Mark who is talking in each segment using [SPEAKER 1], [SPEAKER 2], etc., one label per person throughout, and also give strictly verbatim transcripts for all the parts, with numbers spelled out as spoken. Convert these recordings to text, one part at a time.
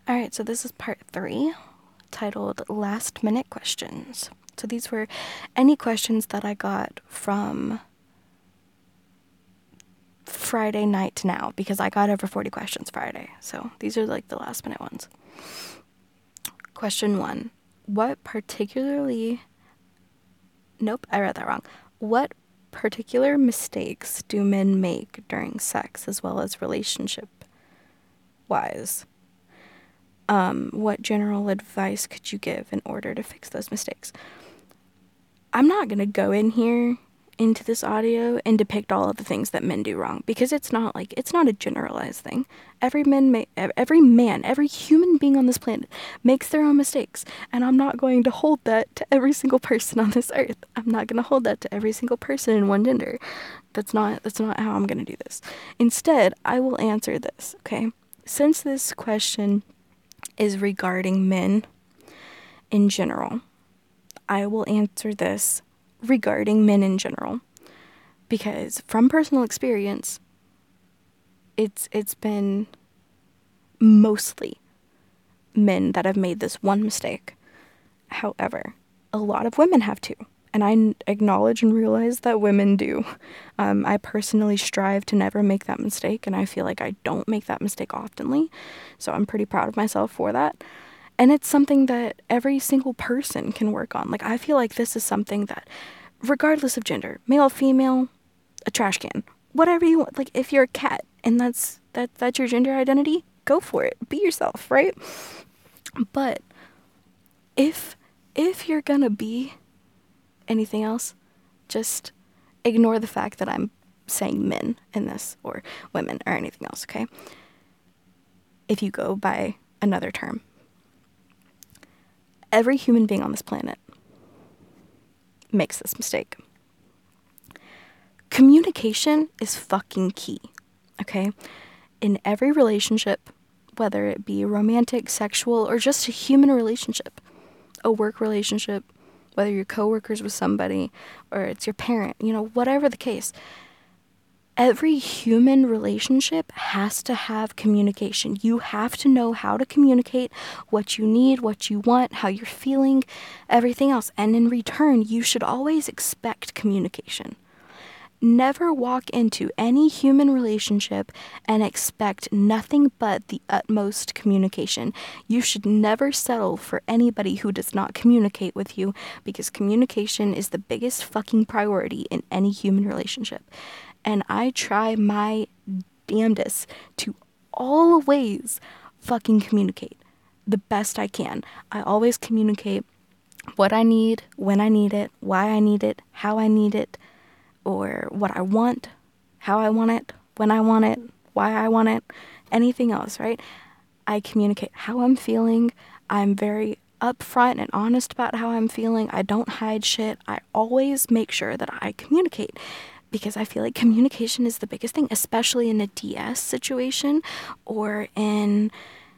[SPEAKER 1] All right, so this is part three, titled Last Minute Questions. So these were any questions that I got from Friday night to now, because I got over forty questions Friday. So these are like the last minute ones. Question one. What particularly... Nope, I read that wrong. What particular mistakes do men make during sex as well as relationship-wise? Um, what general advice could you give in order to fix those mistakes? I'm not going to go in here into this audio and depict all of the things that men do wrong, because it's not like, it's not a generalized thing. Every man, ma- every man, every human being on this planet makes their own mistakes, and I'm not going to hold that to every single person on this earth. I'm not going to hold that to every single person in one gender. That's not, that's not how I'm going to do this. Instead, I will answer this, okay? Since this question is regarding men in general, I will answer this regarding men in general, because from personal experience, it's it's been mostly men that have made this one mistake. However, a lot of women have too, and I acknowledge and realize that women do. Um, I personally strive to never make that mistake, and I feel like I don't make that mistake oftenly, so I'm pretty proud of myself for that. And it's something that every single person can work on. Like, I feel like this is something that, regardless of gender, male, female, a trash can, whatever you want. Like, if you're a cat and that's that that's your gender identity, go for it. Be yourself, right? But if if you're gonna be anything else, just ignore the fact that I'm saying men in this, or women, or anything else, okay? If you go by another term, every human being on this planet makes this mistake. Communication is fucking key, okay? In every relationship, whether it be romantic, sexual, or just a human relationship, a work relationship, whether you're coworkers with somebody, or it's your parent, you know, whatever the case, every human relationship has to have communication. You have to know how to communicate what you need, what you want, how you're feeling, everything else. And in return, you should always expect communication. Never walk into any human relationship and expect nothing but the utmost communication. You should never settle for anybody who does not communicate with you, because communication is the biggest fucking priority in any human relationship. And I try my damnedest to always fucking communicate the best I can. I always communicate what I need, when I need it, why I need it, how I need it, or what I want, how I want it, when I want it, why I want it, anything else, right? I communicate how I'm feeling. I'm very upfront and honest about how I'm feeling. I don't hide shit. I always make sure that I communicate, because I feel like communication is the biggest thing, especially in a D S situation or in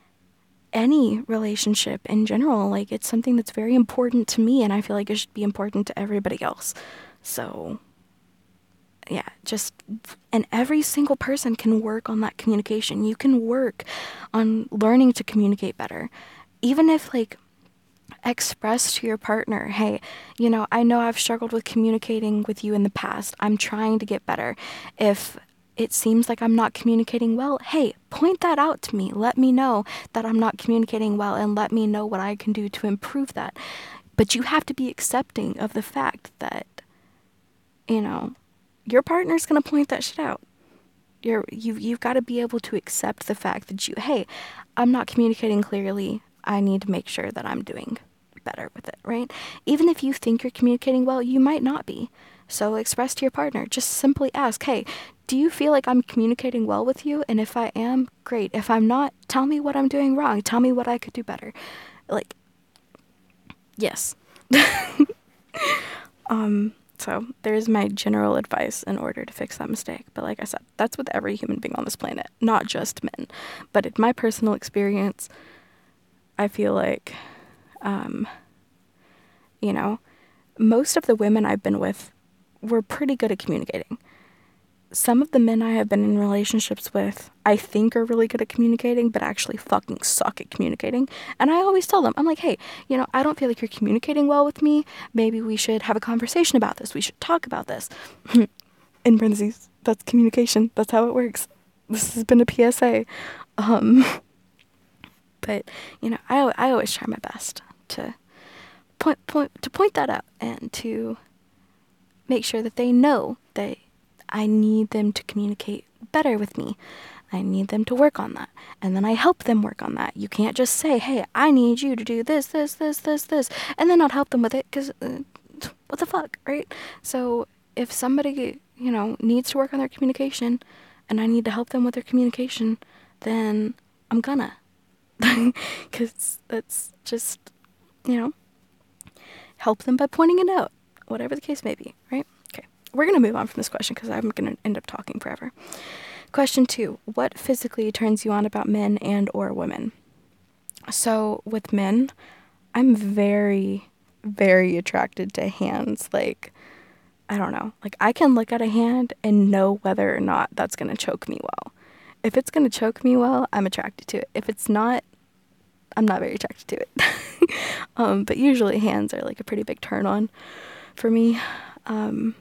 [SPEAKER 1] any relationship in general. Like, it's something that's very important to me, and I feel like it should be important to everybody else. So, yeah, just, and every single person can work on that communication. You can work on learning to communicate better. Even if, like, express to your partner, hey, you know, I know I've struggled with communicating with you in the past. I'm trying to get better. If it seems like I'm not communicating well, hey, point that out to me. Let me know that I'm not communicating well, and let me know what I can do to improve that. But you have to be accepting of the fact that, you know, your partner's gonna point that shit out. You're, you've, you've got to be able to accept the fact that you, hey, I'm not communicating clearly. I need to make sure that I'm doing better with it, right? Even if you think you're communicating well, you might not be. So express to your partner. Just simply ask, hey, do you feel like I'm communicating well with you? And if I am, great. If I'm not, tell me what I'm doing wrong. Tell me what I could do better. Like, yes. um... So there's my general advice in order to fix that mistake. But like I said, that's with every human being on this planet, not just men. But in my personal experience, I feel like, um, you know, most of the women I've been with were pretty good at communicating. some of the men I have been in relationships with, I think are really good at communicating, but actually fucking suck at communicating. And I always tell them, I'm like, hey, you know, I don't feel like you're communicating well with me. Maybe we should have a conversation about this. We should talk about this. In parentheses, that's communication. That's how it works. This has been a P S A. Um, but, you know, I, I always try my best to point, point, to point that out and to make sure that they know that I need them to communicate better with me. I need them to work on that. And then I help them work on that. You can't just say, hey, I need you to do this, this, this, this, this, and then not help them with it, because uh, what the fuck, right? So if somebody, you know, needs to work on their communication and I need to help them with their communication, then I'm gonna. Because that's just, you know, help them by pointing it out, whatever the case may be, right? We're going to move on from this question because I'm going to end up talking forever. Question two, what physically turns you on about men and or women? So with men, I'm very, very attracted to hands. Like, I don't know. Like, I can look at a hand and know whether or not that's going to choke me well. If it's going to choke me well, I'm attracted to it. If it's not, I'm not very attracted to it. um, but usually hands are like a pretty big turn on for me. Um...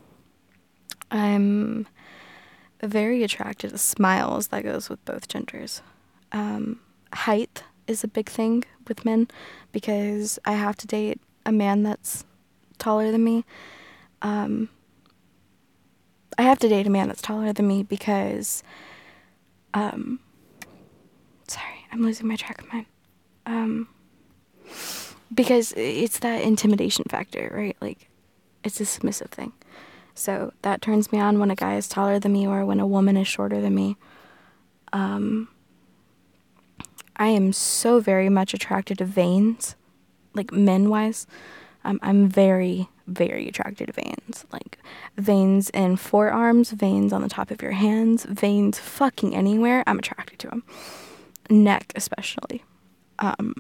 [SPEAKER 1] I'm very attracted to smiles. That goes with both genders. Um, height is a big thing with men because I have to date a man that's taller than me. Um, I have to date a man that's taller than me because, um, sorry, I'm losing my track of mind. Um, because it's that intimidation factor, right? Like, it's a submissive thing. So that turns me on when a guy is taller than me or when a woman is shorter than me. Um, I am so very much attracted to veins, like men-wise. Um, I'm very, very attracted to veins. Like veins in forearms, veins on the top of your hands, veins fucking anywhere. I'm attracted to them. Neck especially. Um,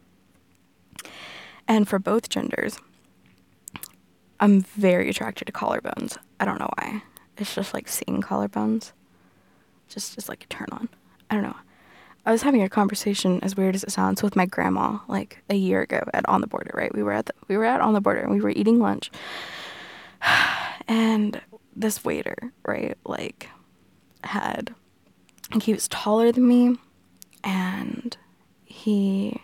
[SPEAKER 1] and for both genders, I'm very attracted to collarbones. I don't know why. It's just like seeing collarbones. Just, just like a turn on. I don't know. I was having a conversation, as weird as it sounds, with my grandma like a year ago at On the Border, right? We were at the, we were at On the Border and we were eating lunch. And this waiter, right, like had, like he was taller than me and he,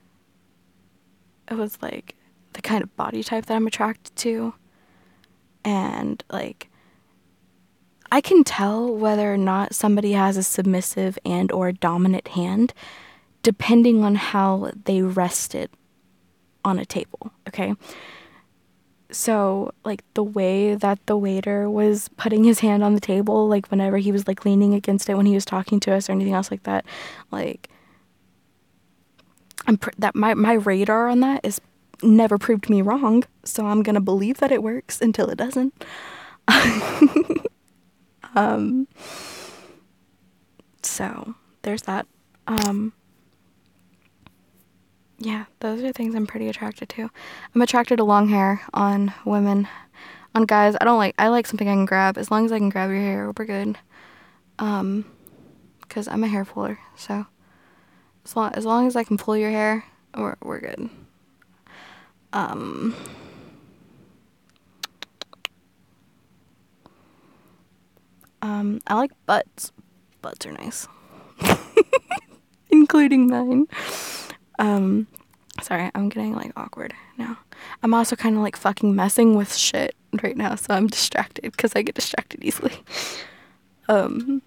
[SPEAKER 1] it was like the kind of body type that I'm attracted to. And like I can tell whether or not somebody has a submissive and or dominant hand depending on how they rest it on a table, okay? So like the way that the waiter was putting his hand on the table, like whenever he was like leaning against it when he was talking to us or anything else like that, like I'm pr- that my my radar on that is never proved me wrong, so I'm gonna believe that it works until it doesn't. um so there's that. um yeah, those are things I'm pretty attracted to. I'm attracted to long hair on women. On guys, I don't like, I like something I can grab. As long as I can grab your hair, we're good. Um because I'm a hair puller, so as long, as long as I can pull your hair, we're, we're good. Um, um, I like butts. Butts are nice. Including mine. Um, sorry, I'm getting, like, awkward now. I'm also kind of, like, fucking messing with shit right now, so I'm distracted, because I get distracted easily. Um,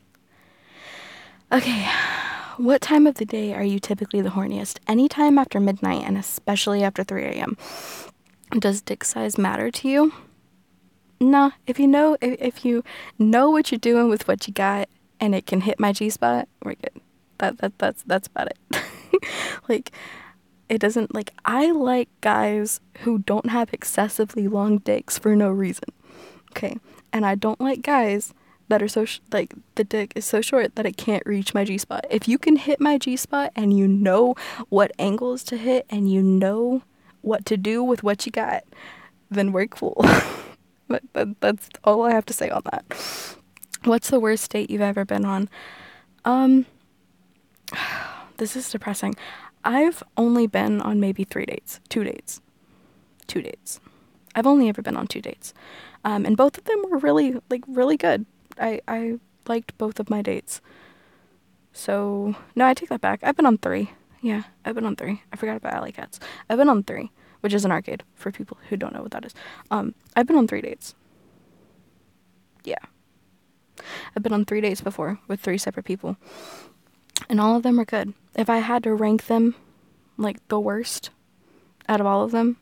[SPEAKER 1] okay. What time of the day are you typically the horniest? Anytime after midnight, and especially after three a.m. Does dick size matter to you? Nah, if you know if, if you know what you're doing with what you got and it can hit my G-spot, we're good. That that that's that's about it. Like, it doesn't, like, I like guys who don't have excessively long dicks for no reason. Okay? And I don't like guys that are so sh- like the dick is so short that it can't reach my G-spot. If you can hit my G-spot and you know what angles to hit and you know what to do with what you got, then we're cool. But that, that's all I have to say on that. What's the worst date you've ever been on? Um, this is depressing. I've only been on maybe three dates, two dates, two dates. I've only ever been on two dates. Um, and both of them were really, like, really good. I, I liked both of my dates. So, no, I take that back. I've been on three. Yeah, I've been on three. I forgot about Alley Cats. I've been on three, which is an arcade for people who don't know what that is. Um, I've been on three dates. Yeah. I've been on three dates before with three separate people. And all of them were good. If I had to rank them, like, the worst out of all of them,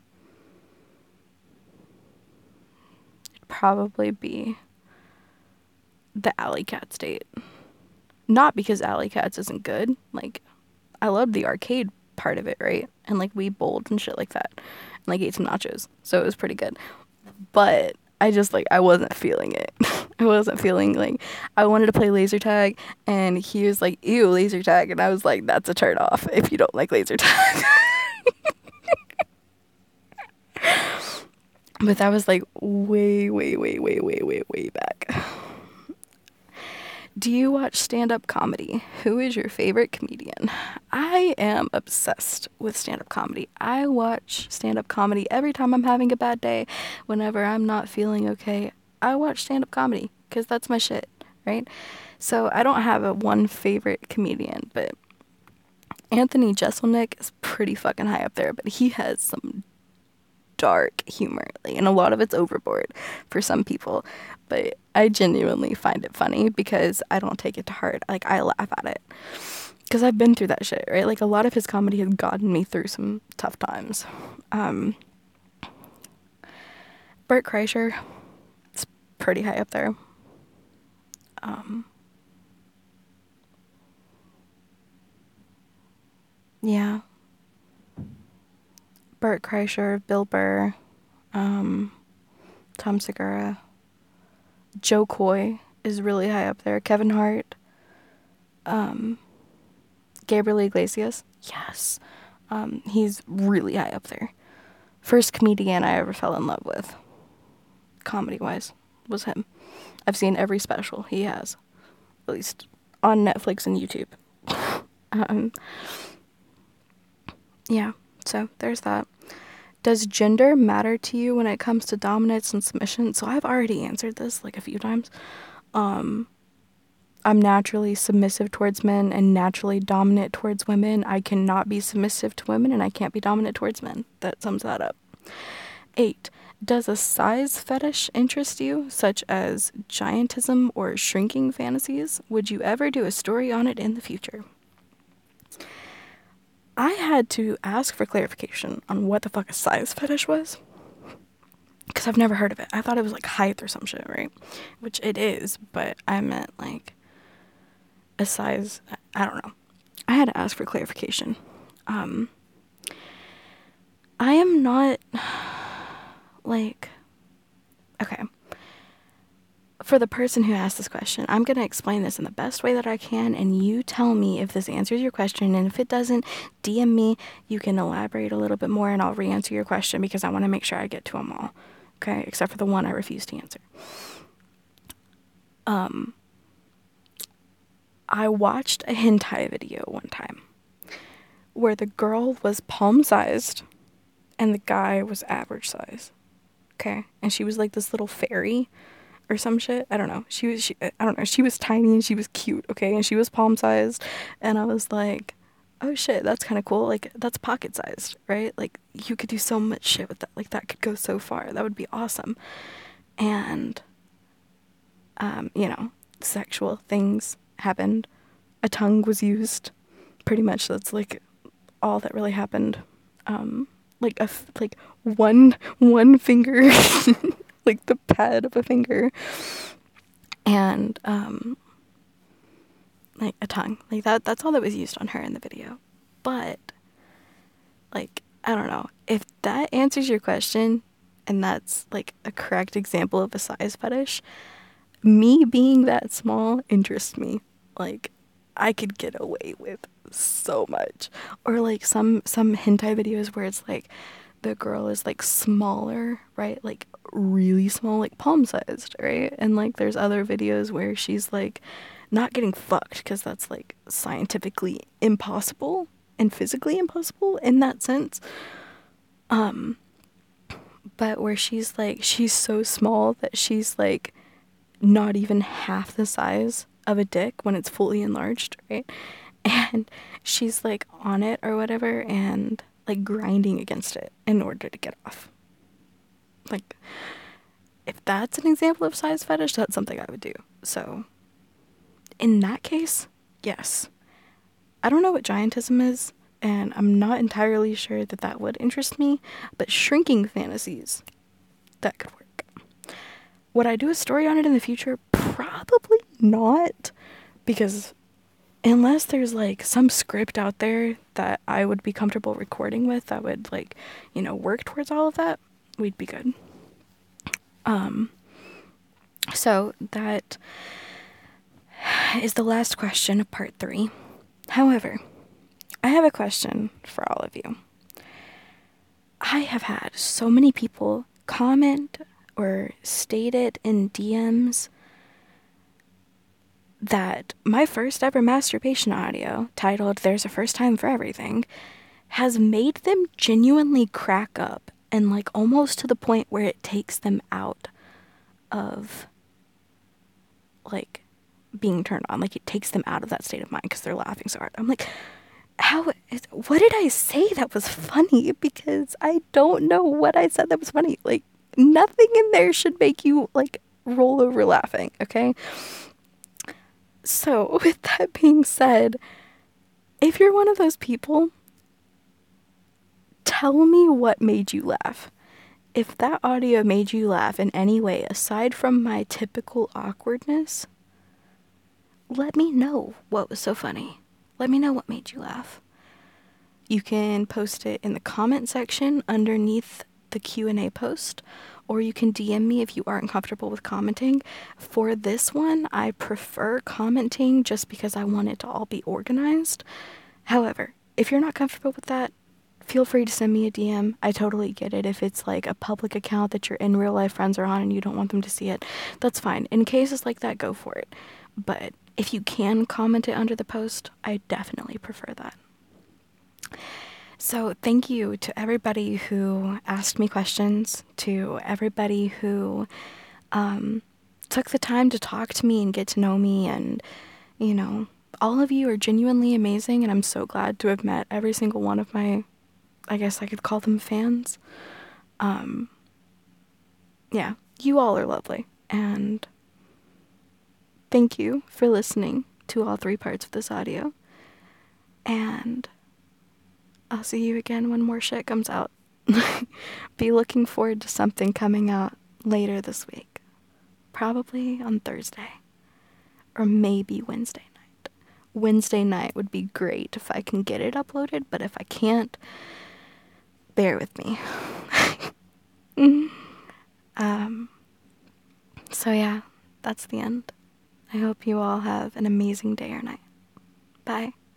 [SPEAKER 1] it'd probably be the Alley Cats date. Not because Alley Cats isn't good. Like, I loved the arcade part of it, right? And, like, we bowled and shit like that. And, like, ate some nachos. So it was pretty good. But I just, like, I wasn't feeling it. I wasn't feeling, like, I wanted to play laser tag. And he was like, ew, laser tag. And I was like, that's a turn off if you don't like laser tag. But that was, like, way, way, way, way, way, way, way back. Do you watch stand-up comedy? Who is your favorite comedian? I am obsessed with stand-up comedy. I watch stand-up comedy every time I'm having a bad day. Whenever I'm not feeling okay, I watch stand-up comedy because that's my shit, right? So I don't have a one favorite comedian, but Anthony Jeselnik is pretty fucking high up there, but he has some dark humor, like, and a lot of it's overboard for some people, but I genuinely find it funny because I don't take it to heart. Like, I laugh at it because I've been through that shit, right? Like, a lot of his comedy has gotten me through some tough times. um Bert Kreischer, it's pretty high up there. um yeah, Bert Kreischer, Bill Burr, um Tom Segura. Joe Coy is really high up there. Kevin Hart. Um, Gabriel Iglesias. Yes. Um, he's really high up there. First comedian I ever fell in love with, comedy-wise, was him. I've seen every special he has, at least on Netflix and YouTube. um, yeah, so there's that. Does gender matter to you when it comes to dominance and submission? So I've already answered this like a few times. Um, I'm naturally submissive towards men and naturally dominant towards women. I cannot be submissive to women and I can't be dominant towards men. That sums that up. Eight. Does a size fetish interest you, such as giantism or shrinking fantasies? Would you ever do a story on it in the future? I had to ask for clarification on what the fuck a size fetish was, because I've never heard of it. I thought it was like height or some shit, right? Which it is, but I meant like a size, I don't know. I had to ask for clarification. Um, I am not, like, okay. For the person who asked this question, I'm going to explain this in the best way that I can, and you tell me if this answers your question, and if it doesn't, D M me. You can elaborate a little bit more, and I'll re-answer your question, because I want to make sure I get to them all, okay? Except for the one I refuse to answer. Um, I watched a hentai video one time, where the girl was palm-sized, and the guy was average size, okay? And she was like this little fairy, or some shit. I don't know. She was, she, I don't know. She was tiny and she was cute, okay? And she was palm-sized. And I was like, oh shit, that's kind of cool. Like, that's pocket-sized, right? Like, you could do so much shit with that. Like, that could go so far. That would be awesome. And, um, you know, sexual things happened. A tongue was used. Pretty much that's, like, all that really happened. Um, like, a, f- like, one, one finger... like the pad of a finger, and um like a tongue, like that that's all that was used on her in the video. But like, I don't know if that answers your question and that's like a correct example of a size fetish. Me being that small interests me. Like, I could get away with so much. Or like some some hentai videos where it's like the girl is like smaller, right? Like really small, like palm sized, right? And like there's other videos where she's like not getting fucked because that's like scientifically impossible and physically impossible in that sense. Um, but where she's like, she's so small that she's like not even half the size of a dick when it's fully enlarged, right? And she's like on it or whatever and like grinding against it in order to get off. Like, if that's an example of size fetish, that's something I would do. So, in that case, yes. I don't know what giantism is, and I'm not entirely sure that that would interest me, but shrinking fantasies, that could work. Would I do a story on it in the future? Probably not, because unless there's like some script out there that I would be comfortable recording with that would like, you know, work towards all of that, we'd be good. Um, so that is the last question of part three. However, I have a question for all of you. I have had so many people comment or state it in D Ms that my first ever masturbation audio, titled There's a First Time for Everything, has made them genuinely crack up, and like almost to the point where it takes them out of like being turned on. Like it takes them out of that state of mind because they're laughing so hard. I'm like, how is, what did I say that was funny? Because I don't know what I said that was funny. Like nothing in there should make you like roll over laughing, okay? So with that being said, if you're one of those people, tell me what made you laugh. If that audio made you laugh in any way aside from my typical awkwardness, let me know what was so funny. Let me know what made you laugh. You can post it in the comment section underneath the Q and A post, or you can D M me if you aren't comfortable with commenting. For this one, I prefer commenting just because I want it to all be organized. However, if you're not comfortable with that, feel free to send me a D M. I totally get it. If it's like a public account that your in real life friends are on and you don't want them to see it, that's fine. In cases like that, go for it. But if you can comment it under the post, I definitely prefer that. So thank you to everybody who asked me questions, to everybody who um, took the time to talk to me and get to know me, and, you know, all of you are genuinely amazing, and I'm so glad to have met every single one of my, I guess I could call them fans. Um, yeah, you all are lovely, and thank you for listening to all three parts of this audio, and I'll see you again when more shit comes out. Be looking forward to something coming out later this week. Probably on Thursday. Or maybe Wednesday night. Wednesday night would be great if I can get it uploaded, but if I can't, bear with me. um, so yeah, that's the end. I hope you all have an amazing day or night. Bye.